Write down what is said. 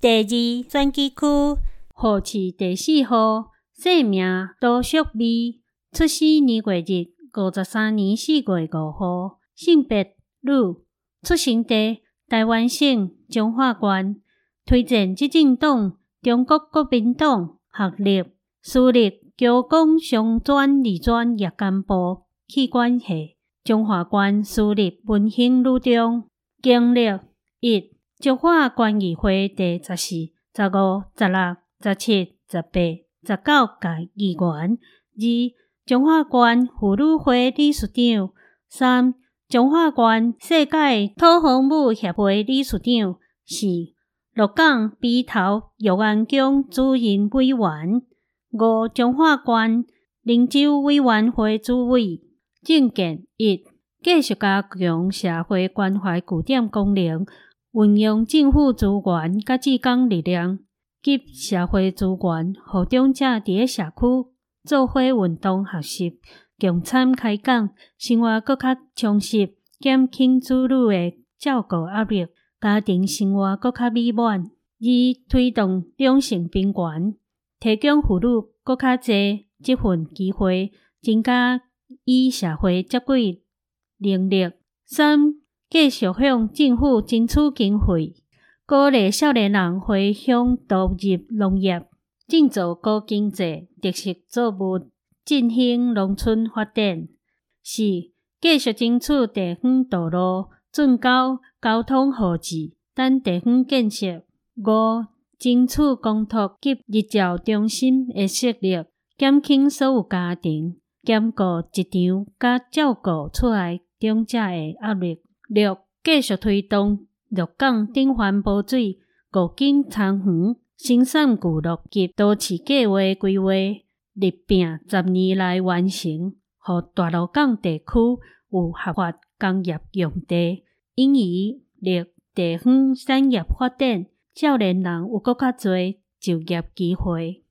第二选举区户市第4号，姓名杜淑美，出生年月日53年4月5号，性别女，出生地台湾省彰化县，推荐执政党中国国民党，学历私立高工商专二专夜间部器官系，彰化县私立文兴女中，经历1彰化县议会第14、15、16、17、18、19届议员；2彰化县妇女会理事长；3彰化县世界土风舞协会理事长；4鹿港鼻头育安宫主任委员；5彰化县灵州委员会主委。政见1继续加强社会关怀据点功能，运用政府资源甲志工力量及社会资源，互长者伫咧社区做伙运动学习，共参开讲，生活更较充实，减轻子女的照顾压力，家庭生活更较美满。2推动两性平权，提供妇女更较侪这份机会，增加与社会接轨能力。3继续向政府争取经费，鼓励少年人回乡投入农业，振造高经济特色作物，振兴农村发展。4继续争取地方道路、准交、交通号志等地方建设。5争取公托及日照中心的设立，减轻所有家庭兼顾一场甲照顾厝内长者的压力。6继续推动鹿港顶环保水、五金仓园、生产聚落及都市计划规划，立拼10年内完成，互大鹿港地区有合法工业用地，因而令地方产业发展，少年人有更较侪就业机会。